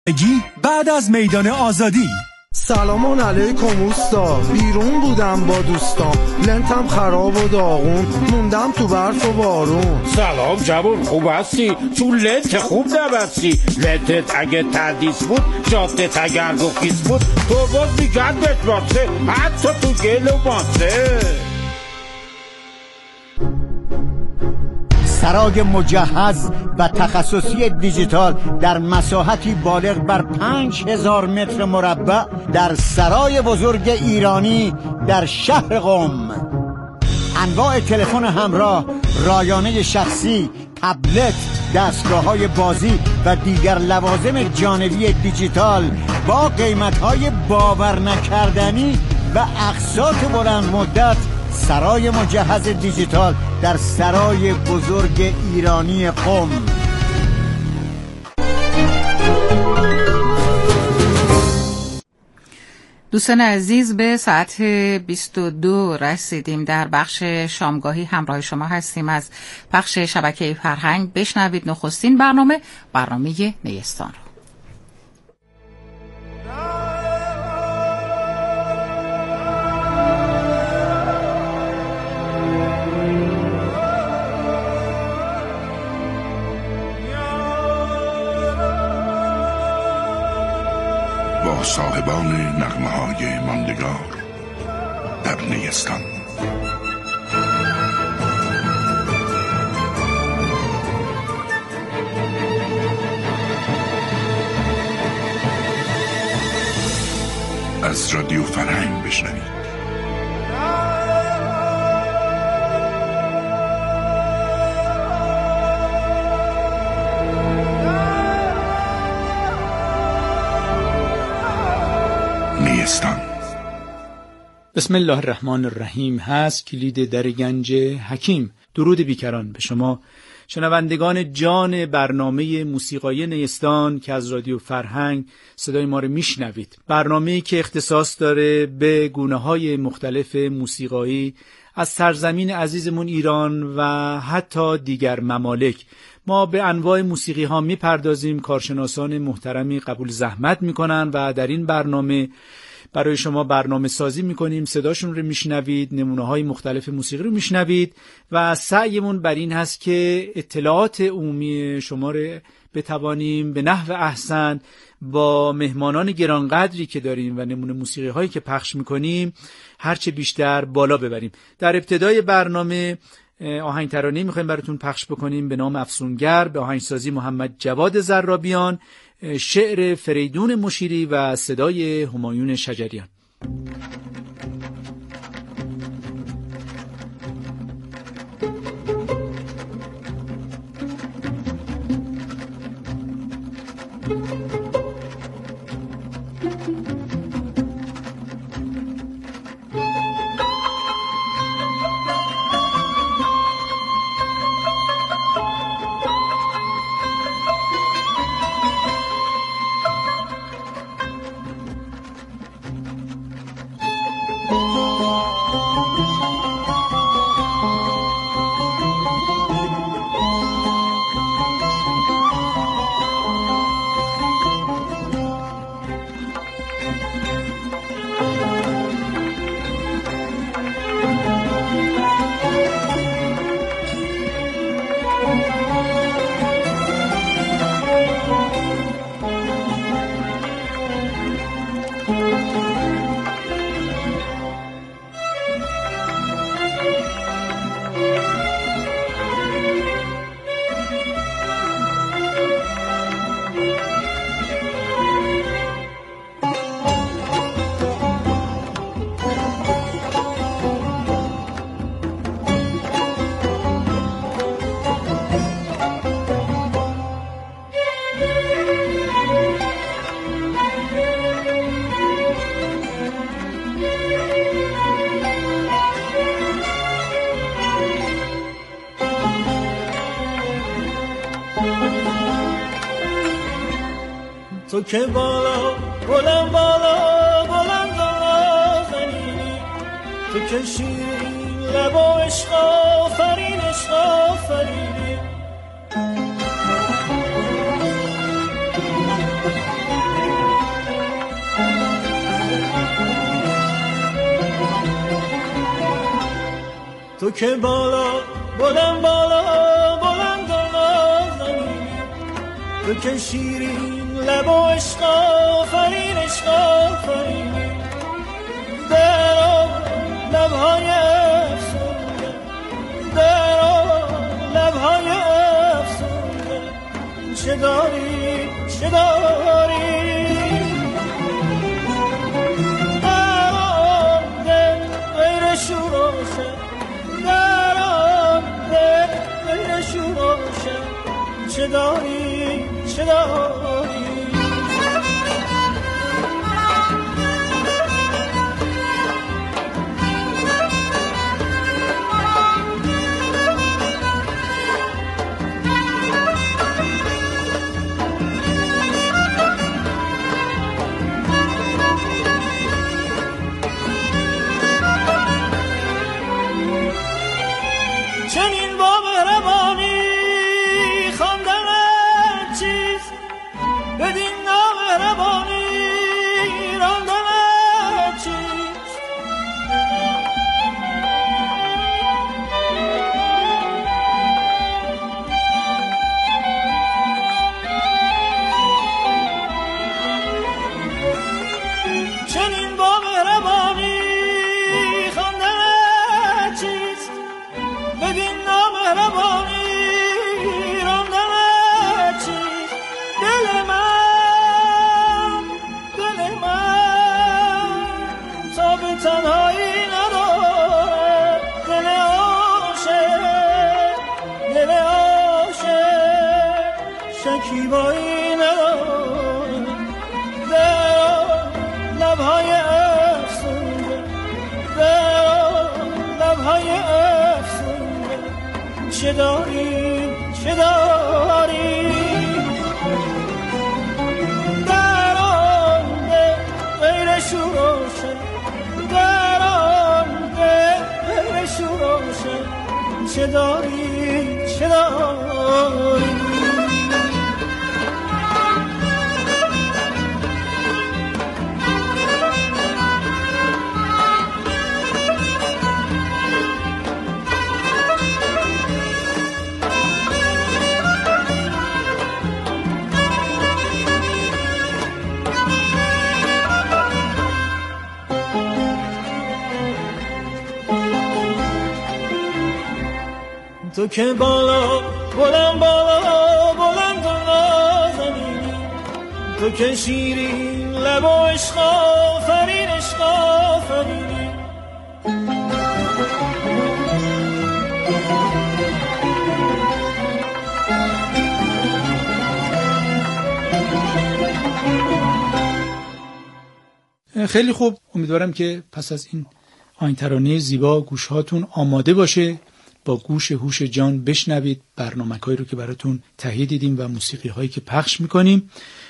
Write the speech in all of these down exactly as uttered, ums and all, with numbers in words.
بعد از میدان آزادی. سلام علیکم اوستا، بیرون بودم با دوستام، لنتم خراب و داغون، موندم تو برف و بارون. سلام جوون، خوب هستی؟ تو لنت خوب نبستی. لنتت اگه تردیس بود، جادت اگر رو خیس بود، تو باز میگرد بهت راسته، حتی تو گل و ماسه. سرای مجهز و تخصصی دیجیتال در مساحتی بالغ بر پنج هزار متر مربع در سرای بزرگ ایرانی در شهر قم. انواع تلفن همراه، رایانه شخصی، تبلت، دستگاه‌های بازی و دیگر لوازم جانبی دیجیتال با قیمت‌های باور نکردنی و اقساط بلند مدت. سرای مجهز دیجیتال در سرای بزرگ ایرانی قم. دوستان عزیز، به ساعت بیست و دو رسیدیم. در بخش شامگاهی همراه شما هستیم از بخش شبکه فرهنگ. بشنوید نخستین برنامه، برنامه نیستان رو. با صاحبان نغمه های ماندگار در نیستان. از رادیو فرهنگ بشنوید. بسم الله الرحمن الرحیم. هست کلید در گنج حکیم. درود بیکران به شما شنوندگان جان برنامه موسیقای نیستان که از رادیو فرهنگ صدای ما رو میشنوید. برنامه‌ای که اختصاص داره به گونه‌های مختلف موسیقایی از سرزمین عزیزمون ایران و حتی دیگر ممالک. ما به انواع موسیقی ها میپردازیم. کارشناسان محترمی قبول زحمت میکنن و در این برنامه برای شما برنامه سازی میکنیم. صداشون رو میشنوید، نمونه های مختلف موسیقی رو میشنوید و سعیمون بر این هست که اطلاعات عمومی شما رو بتوانیم به نحو احسن با مهمانان گرانقدری که داریم و نمونه موسیقی هایی که پخش میکنیم هرچه بیشتر بالا ببریم. در ابتدای برنامه آهنگ ترانه‌ای میخوایم براتون پخش بکنیم به نام افسونگر، به آهنگسازی محمد جواد زرابیان، شعر فریدون مشیری و صدای همایون شجریان. تو که بالا بلند بالا بلند نازنینی، تو که شیرین لب و عشق آفرین عشق آفرینی، تو که بالا بلند بالا بلند و نازنینی، تو که شیرین لب و عشق آفرین عشق آفرینی، در آن لبهای افسونده، در آن لبهای افسونده، چه داری چه داری در آن دل غیر شوروشه، در آن دل غیر شوروشه، چه داری چه داری چنین با مهربانی خواندن چیز، بدین نامهربانی راندن چیز. چنین با مهربانی خواندن چیز، بدین نامهربانی راندن چیز. دل من دل من تا به تنهایی نداره، دل عاشق دل عاشق شکیبایی نداره، در لبهای افسونده، در لبهای افسونده، چه داری چه داری در آن دل غیر شوروشه، در آن دل غیر شوروشه، چه داری چه داری تو که بالا بلند بالا بلند و نازنینی، تو که شیرین لب و عشق آفرین عشق آفرینی. خیلی خوب، امیدوارم که پس از این آهنگ ترانه زیبا گوشهاتون آماده باشه، با گوش هوش جان بشنوید برنامه‌هایی رو که براتون تهیه دیدیم و موسیقی‌هایی که پخش می‌کنیم.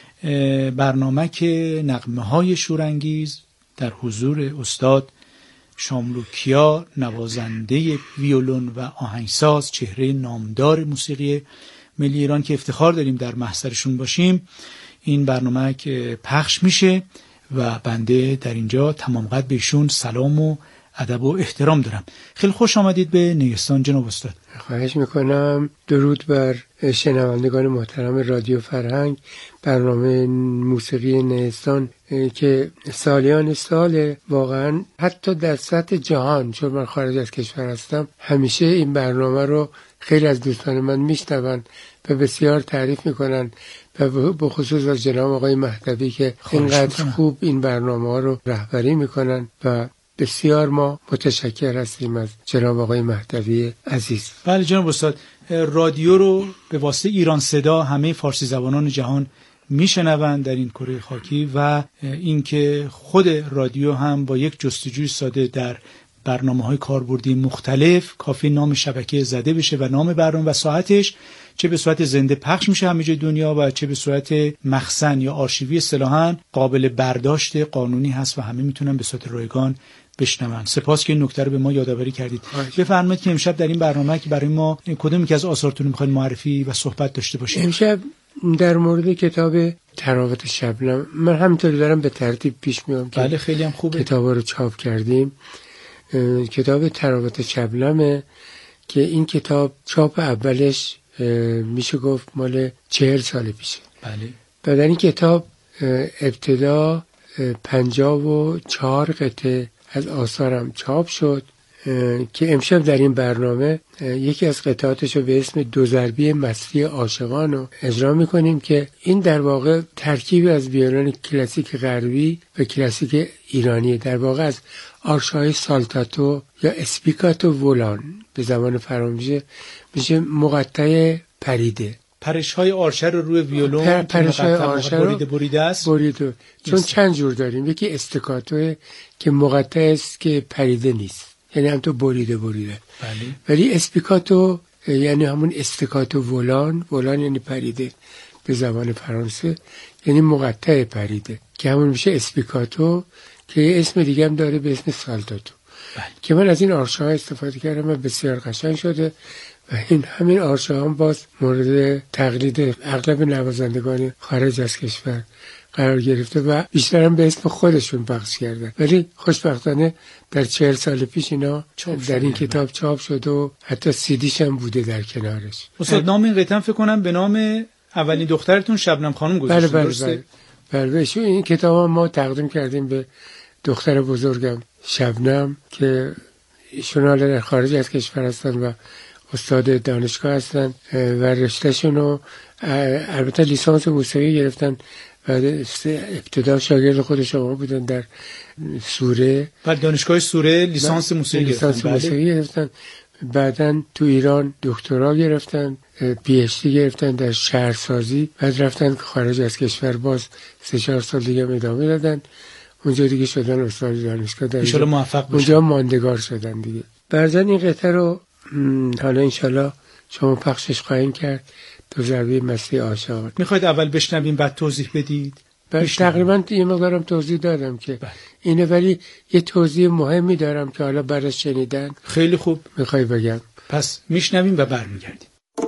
برنامه که نغمه‌های شورانگیز در حضور استاد شاملو کیا، نوازنده ویولون و آهنگساز، چهره نامدار موسیقی ملی ایران که افتخار داریم در محضرشون باشیم. این برنامه که پخش میشه و بنده در اینجا تمام قد به ایشون سلام و ادب و احترام دارم. خیلی خوش آمدید به نیستان جناب استاد. خواهش میکنم. درود بر شنوندگان محترم رادیو فرهنگ، برنامه موسیقی نیستان که سالیان سال واقعا حتی در سطح جهان، چون من خارج از کشور هستم، همیشه این برنامه رو خیلی از دوستان من میشنون و بسیار تعریف میکنن و به خصوص از جناب آقای مهدوی که اینقدر خوب این برنامه ها رو رهبری میکنن و بسیار ما متشکر هستیم از جناب آقای مهدوی عزیز. بله جناب استاد، رادیو رو به واسطه ایران صدا همه فارسی زبانان جهان میشنوند در این کره خاکی و اینکه خود رادیو هم با یک جستجوی ساده در برنامه‌های کاربردی مختلف کافی نام شبکه زده بشه و نام برنامه و ساعتش چه به صورت زنده پخش میشه همه جای دنیا و چه به صورت مخزن یا آرشیوی اصطلاحاً قابل برداشت قانونی هست و همه میتونن به صورت رایگان بشنون. سپاس که این نکته رو به ما یادآوری کردید. بفرمایید که امشب در این برنامه که برای ما کدوم یکی از آثارتون میخواید معرفی و صحبت داشته باشید؟ امشب در مورد کتاب تراوت شبنم، من همینطوری دارم به ترتیب پیش میام که بله خیلی هم خوبه. کتابا رو چاپ کردیم. کتاب تراوت شبنمه که این کتاب چاپ اولش میشه گفت مال چهل سال پیشه. بله. بعد این کتاب ابتدا پنجاه و چهار قطعه از آثارم چاپ شد که امشب در این برنامه یکی از قطعاتش رو به اسم دو ضربی مستی عاشقان رو اجرا میکنیم که این در واقع ترکیبی از ویولن کلاسیک غربی و کلاسیک ایرانی، در واقع از آرش‌های سالتاتو یا اسپیکاتو ولان به زبان فرانسه میشه مقطع پریده. پرش های آرشه رو روی ویولون پرش های آرشه رو بریده بریده است بریده. چون است. چند جور داریم، یکی استکاتوه که مقطع است که پریده نیست، یعنی هم تو بریده بریده. بله. ولی اسپیکاتو یعنی همون استکاتو ولان، ولان یعنی پریده به زبان فرانسه، یعنی مقطع پریده که همون میشه اسپیکاتو که اسم دیگه هم داره به اسم سالتاتو. بله. که من از این آرشه ها استفاده کردم و بسیار قشنگ شده و این همین آرشه هم باز مورد تقلید اغلب نوازندگان خارج از کشور قرار گرفته و بیشتر هم به اسم خودشون پخش کردن، ولی خوشبختانه در چهل سال پیش اینا در این کتاب چاپ شد و حتی سیدیش هم بوده در کنارش. استاد نام این قطعه فکر کنم به نام اولین دخترتون شبنم خانم گذاشتید. بله بله بله بله. این کتاب هم ما تقدیم کردیم به دختر بزرگم شبنم که ایشون حالا در خارج از کشور هستن و استاد دانشگاه هستن و رشتهشون رو البته لیسانس موسیقی گرفتن و ابتدا شاگرد خود شما بودن در سوره و دانشگاه سوره لیسانس موسیقی گرفتن. لیسانس موسیقی گرفتن. بعدن تو ایران دکترا گرفتن، پی اچ دی گرفتن در شهرسازی، بعد رفتن خارج از کشور باز سه چهار سال دیگه ادامه دادن، اونجا دیگه شدن استاد دانشگاه در انشالله موفق بشن. اونجا ماندگار شدن دیگه. برزن این قطعه رو حالا انشالله شما پخشش خواهیم کرد، دو ضربه مستی عاشقان. میخواید اول بشنویم بعد توضیح بدید؟ تقریبا یه مقدارم توضیح دادم که بله. اینه، ولی یه توضیح مهمی دارم که حالا برای شنیدن خیلی خوب میخوای بگم. پس میشنویم و برمیگردیم.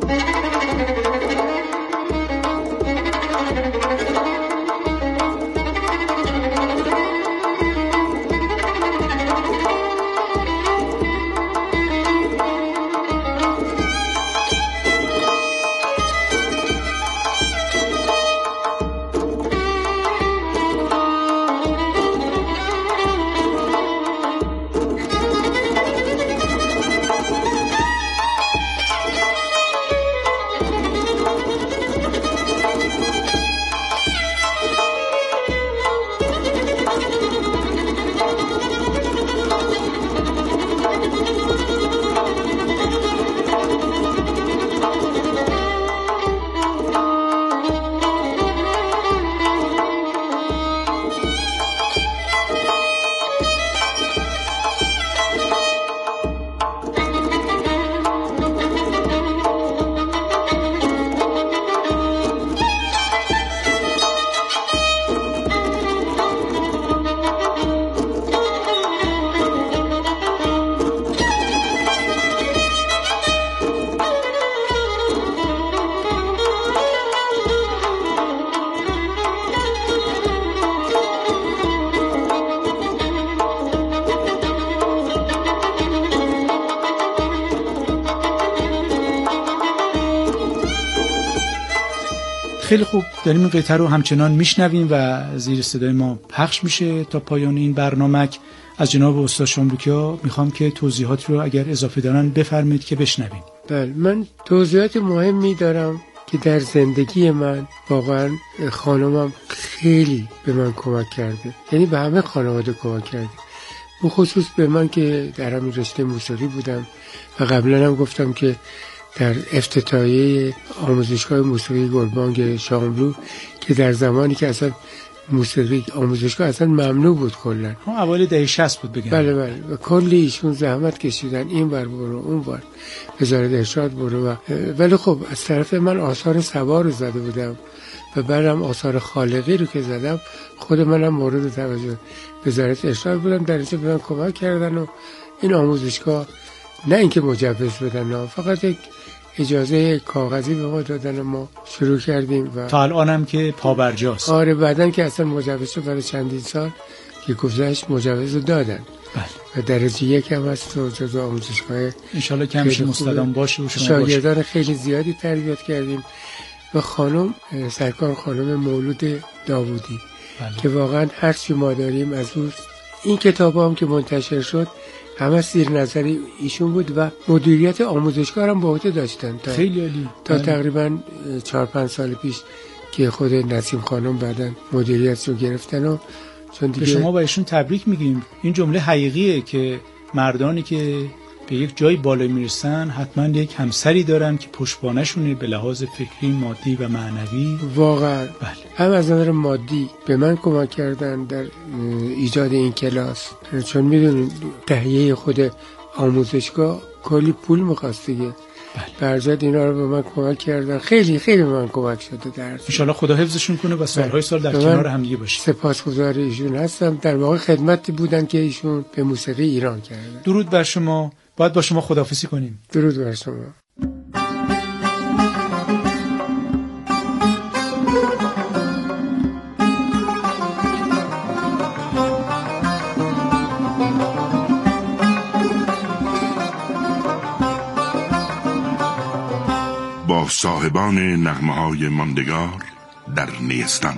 خیلی خوب، داریم این قطعه رو همچنان میشنویم و زیر صدای ما پخش میشه تا پایان این برنامه. از جناب استاد شاملوکیا میخوام که توضیحات رو اگر اضافه دارن بفرمایید که بشنویم. بله، من توضیحات مهمی دارم که در زندگی من واقعا خانمم خیلی به من کمک کرده، یعنی به همه خانواده کمک کرده، به خصوص به من که در همین رشته موسیقی بودم و قبلا هم گفتم که در افتتاحیه آموزشگاه موسیقی گلبانگ شاملو که در زمانی که اصلا موسیقی آموزشگاه اصلا ممنوع بود کلا، هم اوایل دهه شصت بود بگم. بله بله، و کلی ایشون زحمت کشیدن، این ور برو اون ور وزارت ارشاد برو و ولی خب از طرف من آثار سوار رو زده بودم و بعدم آثار خالقی رو که زدم خود منم مورد توجه وزارت ارشاد بودم، در اینجا به من کمک کردن و این آموزشگاه نه اینکه مجوز بدن، نه فقط یک اجازه کاغذی به ما دادن و ما شروع کردیم و تا الانم که پابرجاست. آره بعدن که اصلا مجوز شد برای چندین سال که گذشت مجوز رو دادن. بله. و درجه یک هم هست و جزو آموزشگاه انشالله که همیشه مستدام باشه و شما شاگردان باشه. خیلی زیادی تربیت کردیم و خانم سرکار خانم مولود داوودی بله. که واقعا هر چی ما داریم از اون این کتاب هم که منتشر شد همه زیر نظر ایشون بود و مدیریت آموزشگاه هم با عهده داشتن تا خیلی عالی. تا بله. تقریبا چهار پنج سال پیش که خود نسیم خانم بعداً مدیریت رو گرفتن و چون دیگه به شما با ایشون تبریک میگیم. این جمله حقیقیه که مردانی که به یک جای بالا میرسن حتما یک همسری دارن که پشتبانشونه به لحاظ فکری، مادی و معنوی. واقعا بله. هم از نظر مادی به من کمک کردن در ایجاد این کلاس، چون میدونید تهیه خود آموزشگاه کلی پول میخواست دیگه. برزد اینا رو به من کمک کردن، خیلی خیلی به من کمک شده درس. انشالله خدا حفظشون کنه و سالهای سال در کنار هم دیگه باشید. سپاسگزار ایشون هستم. در واقع خدمتی بودن که ایشون به موسیقی ایران کردن. درود بر شما. باید با شما خداحافظی کنیم. درود بر شما. با صاحبان نغمه‌های ماندگار در نیستان.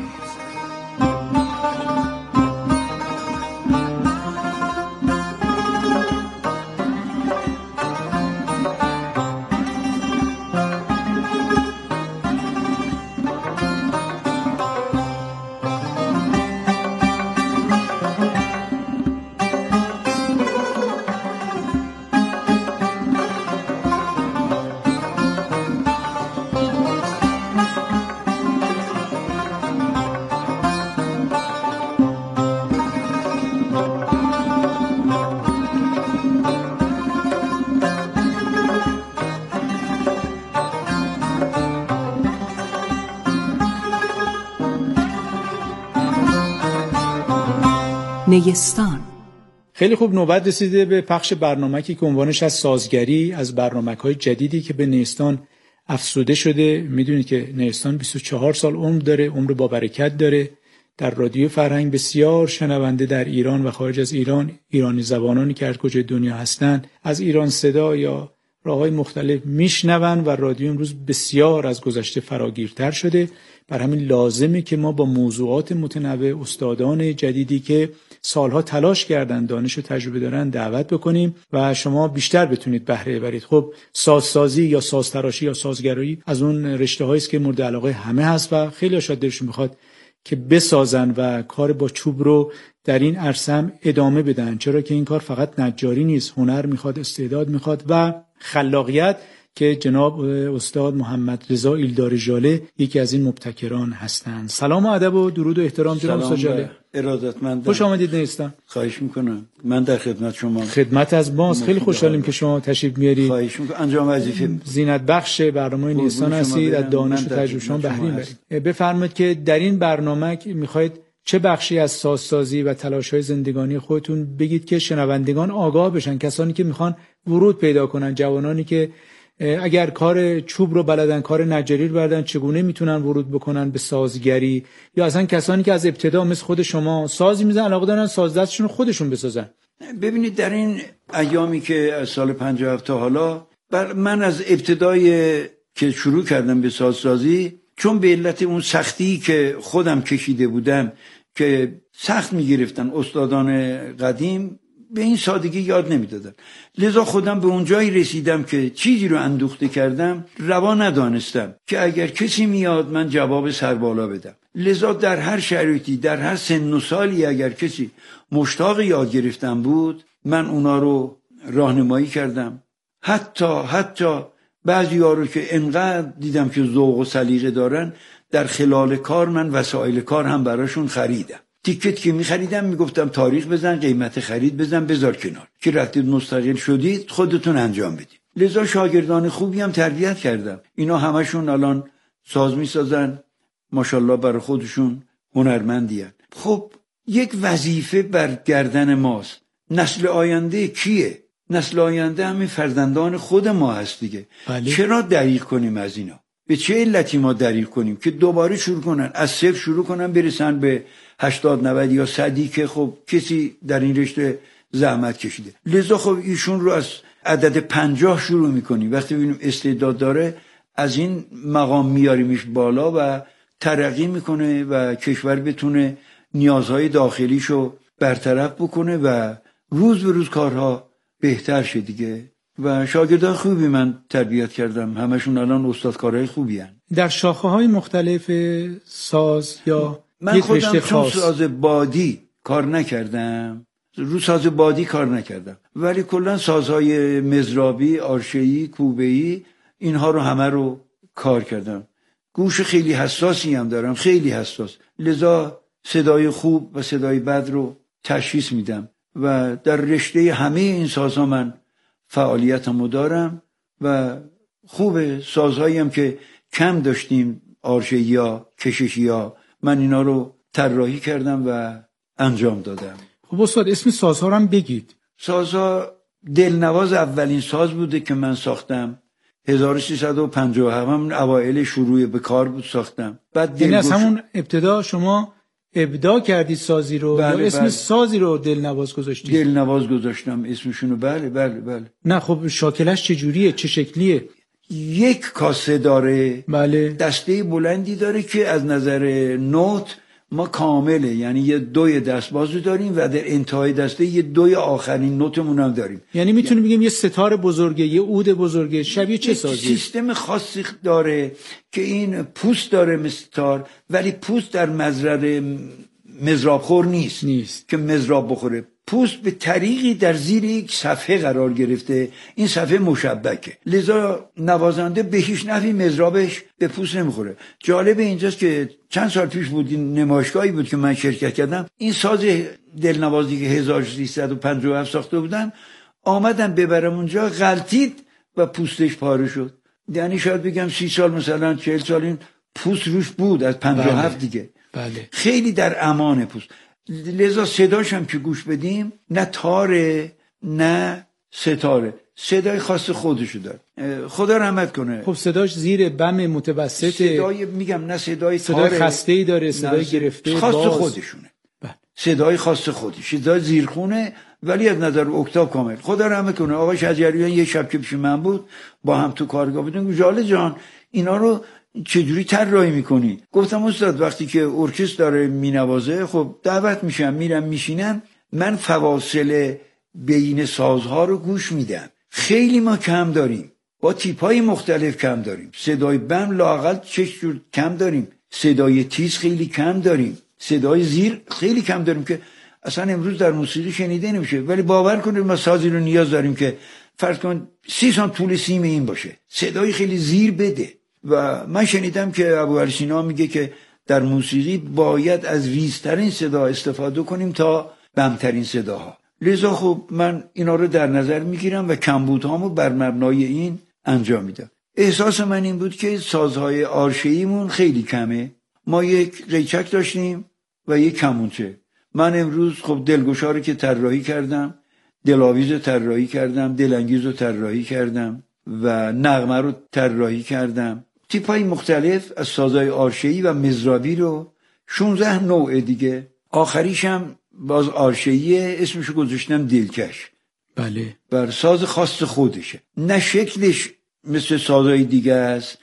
نیستان. خیلی خوب، نوبت رسیده به پخش برنامه‌ای که عنوانش از سازگری از برنامه‌های جدیدی که به نیستان افزوده شده. میدونید که نیستان بیست و چهار سال عمر داره، عمر با برکت داره. در رادیو فرهنگ بسیار شنونده در ایران و خارج از ایران، ایرانی زبانانی که هر کجای دنیا هستن از ایران صدا یا راه‌های مختلف میشنون و رادیو امروز بسیار از گذشته فراگیرتر شده. بر همین لازمه که ما با موضوعات متنوع استادان جدیدی که سالها تلاش کردن، دانش و تجربه دارن دعوت بکنیم و شما بیشتر بتونید بهره ببرید. خب سازسازی یا سازتراشی یا سازگرایی از اون رشته‌هایی است که مورد علاقه همه هست و خیلی شاید دلشون میخواد که بسازن و کار با چوب رو در این عرصه هم ادامه بدن، چرا که این کار فقط نجاری نیست، هنر میخواد، استعداد میخواد و خلاقیت که جناب استاد محمد رضا ایلدار ژاله یکی از این مبتکران هستند. سلام و ادب و درود و احترام جناب استاد ژاله. ارادتمندم. خوش آمدید نیستان. خواهش میکنم. من در خدمت شما. خدمت از ماست. خیلی خوشحالیم که شما تشریف میارید. خواهش میکنم. انجام وظیفه. زینت بخش برنامه نیستان هستید، از دانش و تجربه شما بهره میبرید. بفرمایید که در این برنامه میخواید چه بخشی از سازسازی و تلاش‌های زندگانی خودتون بگید که شنوندگان آگاه بشن، کسانی که میخوان ورود پیدا کنن، جوانانی که اگر کار چوب رو بلدن، کار نجاری رو بلدن، چگونه میتونن ورود بکنن به سازگری، یا اصلا کسانی که از ابتدا مثل خود شما سازی میزنن، علاقه دارن ساز دستشون رو خودشون بسازن. ببینید در این ایامی که از سال پنجاه و هفت تا حالا بر من از ابتدای که شروع کردم به سازسازی، چون به علت اون سختی که خودم کشیده بودم که سخت میگرفتن استادان قدیم، به این سادگی یاد نمیدادن، لذا خودم به اون جایی رسیدم که چیزی رو اندوخته کردم روا ندانستم که اگر کسی میاد من جواب سربالا بدم. لذا در هر شرایطی، در هر سن و سالی اگر کسی مشتاق یاد گرفتن بود، من اونا رو راهنمایی کردم. حتی حتی بعضی‌ها رو که انقدر دیدم که ذوق و سلیقه دارن، در خلال کار من وسایل کار هم براشون خریدم. تیکت که می‌خریدم میگفتم تاریخ بزن، قیمت خرید بزن، بذار کنار، که رفتید مستقل شدید خودتون انجام بدید. لذا شاگردان خوبی هم تربیت کردم. اینا همشون الان ساز می‌سازن، ماشاءالله برای خودشون هنرمندین. خب یک وظیفه بر گردن ماست. نسل آینده کیه؟ نسل آینده همین فرزندان خود ما هست دیگه. بله. چرا دریغ کنیم از اینا؟ به چه علتی ما دریغ کنیم که دوباره شروع کنن از صفر شروع کنن برسن به هشتاد نود یا صدی که خب کسی در این رشته زحمت کشیده. لذا خب ایشون رو از عدد پنجاه شروع میکنیم، وقتی ببینیم استعداد داره از این مقام میاریمش بالا و ترقی میکنه و کشور بتونه نیازهای داخلیشو برطرف بکنه و روز به روز کارها بهتر شه دیگه. و شاگردان خوبی من تربیت کردم، همشون الان استادکارهای خوبی هن. در شاخه های مختلف ساز یا من یک خودم رشته چون خاص؟ ساز بادی کار نکردم، رو ساز بادی کار نکردم، ولی کلا سازهای مزرابی، آرشه‌ای، کوبه‌ای اینها رو همه رو کار کردم. گوش خیلی حساسی هم دارم، خیلی حساس، لذا صدای خوب و صدای بد رو تشخیص میدم و در رشته همه این سازها من فعالیتمو دارم و خوب سازهایی هم که کم داشتیم، آرشه‌ای ها، کششی ها، من اینا رو طراحی کردم و انجام دادم. خب استاد اسم سازها رو هم بگید. سازها دلنواز اولین ساز بوده که من ساختم، هزار و سیصد و پنجاه و هفت هم اوایل شروع به کار بود ساختم. بعد این از همون ابتدا شما ابداع کردید سازی رو؟ بله یا اسم بله. سازی رو دلنواز گذاشتید؟ دلنواز گذاشتم اسمشونو. بله بله بله. نه خب شاکلش چجوریه؟ چه شکلیه؟ یک کاسه داره، بله. دسته بلندی داره که از نظر نوت ما کامله، یعنی یه دوی دستبازو داریم و در انتهای دسته یه دوی آخرین نوتمون هم داریم. یعنی میتونیم بگیم یه ستار بزرگه، یه عود بزرگه، شبیه چه سازی؟ سیستم خاصی داره که این پوست داره مثل ستار، ولی پوست در مزرعه مزراب خور نیست نیست که مزراب بخوره. پوست به طریقی در زیر یک صفحه قرار گرفته، این صفحه مشبکه، لذا نوازنده به هیچ نحوی مزرابش به پوست نمیخوره. جالب اینجاست که چند سال پیش بود، این نمایشگاهی بود که من شرکت کردم، این ساز دلنوازی که هزار و سیصد و پنجاه و هفت ساخته بودن آمدم ببرم اونجا، غلطید و پوستش پاره شد. یعنی شاید بگم سی سال مثلا چهل سال این پوست روش بود از پنجاه و هفت دیگه. بله. خیلی در امان پوست. لذا صداش هم که گوش بدیم نه تاره نه ستاره، صدای خاص خودشو داره. خدا رحمت کنه. خب صداش زیر بم متوسط، صدای میگم نه صدای صدای خسته‌ای داره، صدای گرفته خاص باز. خودشونه. بله. صدای خاص خودش، صدای زیرخونه ولی از نظر اکتاو کامل. خدا رحمت کنه آقای شجریان یه شب که پیش من بود، با هم تو کارگاه بودیم، جاله جان اینا رو چجوری طراحی میکنی؟ گفتم استاد وقتی که ارکستر داره مینوازه خب دعوت میشم میرم میشینم، من فواصل بین سازها رو گوش میدم. خیلی ما کم داریم، با تیپای مختلف کم داریم، صدای بم لااقل چه جور کم داریم، صدای تیز خیلی کم داریم، صدای زیر خیلی کم داریم که اصلا امروز در موسیقی شنیده نمیشه. ولی باور کنید ما سازی رو نیاز داریم که فرض کن سی سانت طول سیم این باشه، صدای خیلی زیر بده. و من شنیدم که ابوعلی سینا میگه که در موسیقی باید از ریزترین صدا استفاده کنیم تا بمترین صداها. لذا خب من اینا رو در نظر میگیرم و کمبودهامو بر مبنای این انجام میدم. احساس من این بود که سازهای آرشه‌ایمون خیلی کمه. ما یک قیچک داشتیم و یک کمونچه. من امروز خب دلگشا رو که طراحی کردم، دلاویز رو طراحی کردم، دلانگیز رو طراحی کردم و نغمه رو طراحی کردم. تیپای مختلف از سازهای آرشه‌ای و مزرابی رو شانزده نوع دیگه. آخریشم باز آرشه‌ایه، اسمشو گذاشتم دلکش. بله. بر ساز خاص خودشه، نه شکلش مثل سازهای دیگه است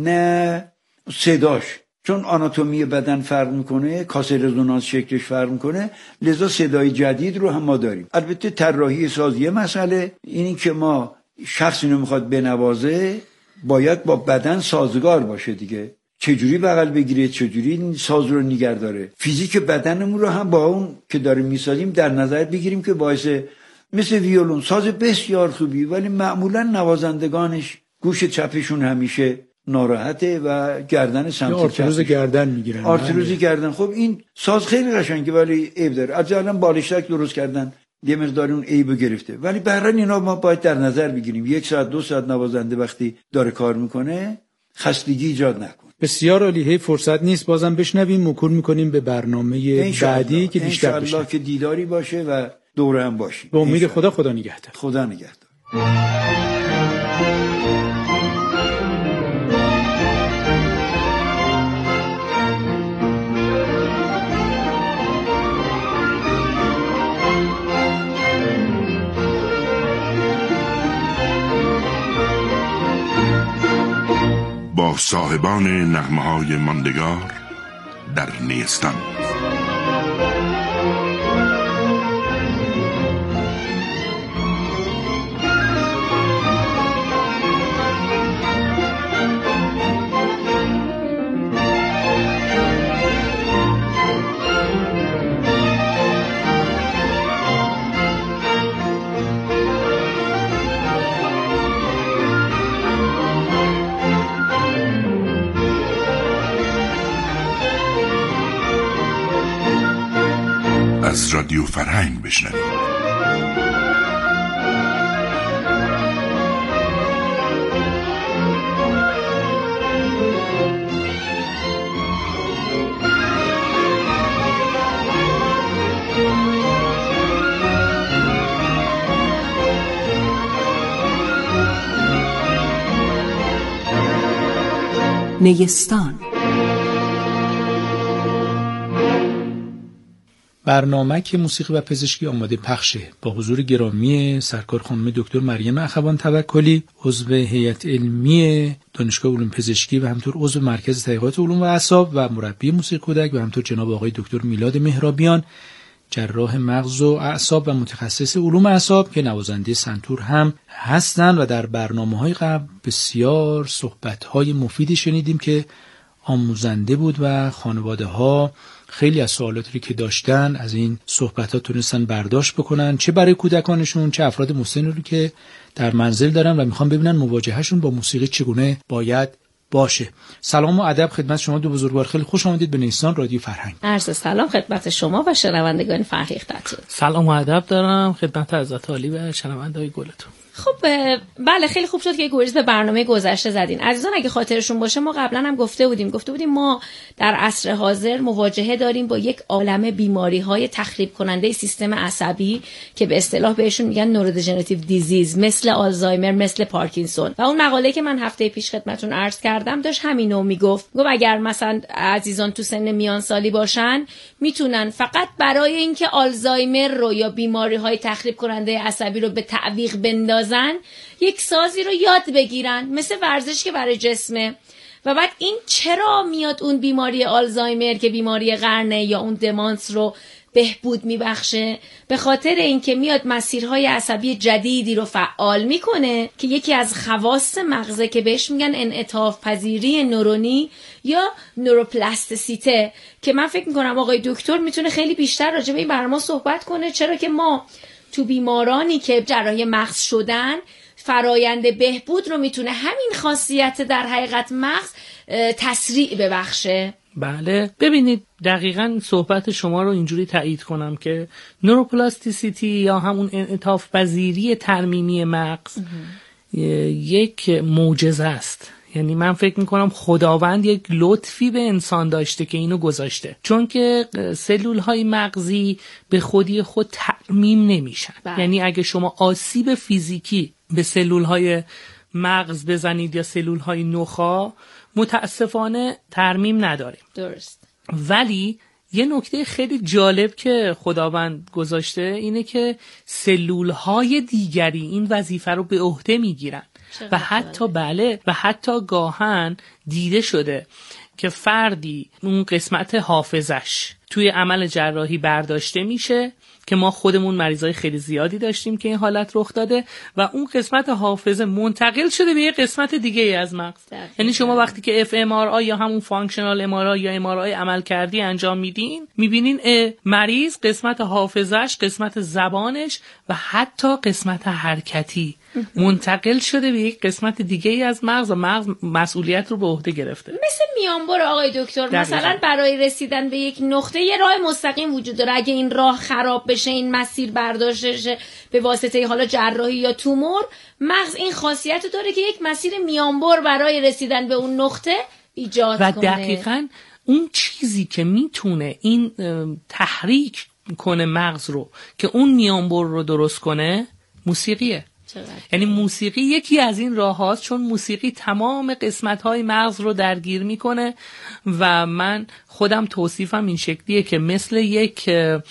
نه صداش، چون آناتومی بدن فرق میکنه، کاسه رزونانس شکلش فرق میکنه، لذا صدای جدید رو هم ما داریم. البته طراحی ساز یه مسئله، اینی که ما شخص اینو میخواد بنوازه باید با بدن سازگار باشه دیگه، چجوری بغل بگیره، چجوری این ساز رو نگه داره. فیزیک بدنمون رو هم با اون که داریم میسازیم در نظر بگیریم که باعث، مثل ویولون ساز بسیار خوبی ولی معمولا نوازندگانش گوش چپشون همیشه ناراحته و گردن سمت چپ، آرتروز گردن میگیرن. آرتروز گردن. خب این ساز خیلی قشنگه ولی عیب داره. اجلا بالشتک درست کردن یه مقدار اون عیبو گرفته، ولی به هر حال اینا ما باید در نظر بگیریم. یک ساعت دو ساعت نوازنده وقتی داره کار میکنه خستگی ایجاد نکنه. بسیار عالی. هی فرصت نیست بازم بشنویم، موکول میکنیم به برنامه بعدی که بیشتر بشنویم. انشالله که دیداری باشه و دور هم باشیم. به امید خدا. خدا نگهدار. خدا نگهدار. با صاحبان نغمه‌های ماندگار در نیستان. از رادیو فرهنگ بشنوید. نیستان. برنامه که موسیقی و پزشکی آماده پخشه با حضور گرامی سرکار خانم دکتر مریم اخوان توکلی، عضو هیئت علمی دانشگاه علوم پزشکی و همینطور عضو مرکز تحقیقات علوم و اعصاب و مربی موسیقی کودک و همینطور جناب آقای دکتر میلاد مهرابیان، جراح مغز و اعصاب و متخصص علوم اعصاب که نوازنده سنتور هم هستند و در برنامه‌های قبل بسیار صحبت‌های مفیدی شنیدیم که آموزنده بود و خانواده‌ها خیلی از سوالاتی که داشتن از این صحبت‌ها تونستن برداشت بکنن، چه برای کودکانشون چه افراد مسن رو که در منزل دارن و میخوان ببینن مواجههشون با موسیقی چگونه باید باشه. سلام و ادب خدمت شما دو بزرگوار، خیلی خوش آمدید به نیستان رادیو فرهنگ. عرض سلام خدمت شما و شنوندگان فرهیختتون. سلام و ادب دارم خدمت حضرت عالی و شنونده‌های گلتون. خب بله خیلی خوب شد که گوریز به برنامه گذشته زدین. عزیزان اگه خاطرشون باشه ما قبلا هم گفته بودیم گفته بودیم ما در عصر حاضر مواجهه داریم با یک عالمه بیماری‌های تخریب کننده سیستم عصبی که به اصطلاح بهشون میگن نورودژنراتیو دیزیز، مثل آلزایمر، مثل پارکینسون. و اون مقاله که من هفته پیش خدمتتون عرض کردم داشت همینو میگفت. گفت اگر مثلا عزیزان تو سن میان سالی باشن میتونن فقط برای اینکه آلزایمر رو یا بیماری‌های تخریب کننده عصبی رو به تعویق بندازن یک سازی رو یاد بگیرن، مثل ورزش که برای جسمه. و بعد این چرا میاد اون بیماری آلزایمر که بیماری قرنه یا اون دمانس رو بهبود میبخشه؟ به خاطر اینکه میاد مسیرهای عصبی جدیدی رو فعال میکنه که یکی از خواص مغزه که بهش میگن انعطاف پذیری نورونی یا نوروپلاستیسیته، که من فکر میکنم آقای دکتر میتونه خیلی بیشتر راجع به این برنامه صحبت کنه. چرا که ما تو بیمارانی که جراحی مغز شدن فرایند بهبود رو میتونه همین خاصیت در حقیقت مغز تسریع ببخشه. بله ببینید دقیقاً صحبت شما رو اینجوری تایید کنم که نوروپلاستیسیتی یا همون انعطاف پذیری ترمیمی مغز یک معجزه است. یعنی من فکر میکنم خداوند یک لطفی به انسان داشته که اینو گذاشته، چون که سلول های مغزی به خودی خود ترمیم نمیشن. بله. یعنی اگه شما آسیب فیزیکی به سلول های مغز بزنید یا سلول های نخاع متاسفانه ترمیم نداریم. درست. ولی یه نکته خیلی جالب که خداوند گذاشته اینه که سلول های دیگری این وظیفه رو به عهده میگیرن و حتی بله و حتی گاهن دیده شده که فردی اون قسمت حافظش توی عمل جراحی برداشته میشه که ما خودمون مریضای خیلی زیادی داشتیم که این حالت رخ داده و اون قسمت حافظه منتقل شده به یه قسمت دیگه ای از مغز. یعنی شما وقتی که اف ام آر آی یا همون فانکشنال ام آر آی یا ام آر آی عمل کردی انجام میدین میبینین مریض قسمت حافظش، قسمت زبانش و حتی قسمت حرکتی منتقل شده به یک قسمت دیگه ای از مغز و مغز مسئولیت رو به عهده گرفته. مثل میانبر آقای دکتر دقیقا. مثلا برای رسیدن به یک نقطه یه راه مستقیم وجود داره. اگه این راه خراب بشه، این مسیر برداشته شه به واسطه حالا جراحی یا تومور، مغز این خاصیت داره که یک مسیر میانبر برای رسیدن به اون نقطه ایجاد و کنه. و دقیقاً اون چیزی که میتونه این تحریک کنه مغز رو که اون میانبر رو درست کنه موسیقیه. یعنی موسیقی یکی از این راه هاست، چون موسیقی تمام قسمت های مغز رو درگیر میکنه و من خودم توصیفم این شکلیه که مثل یک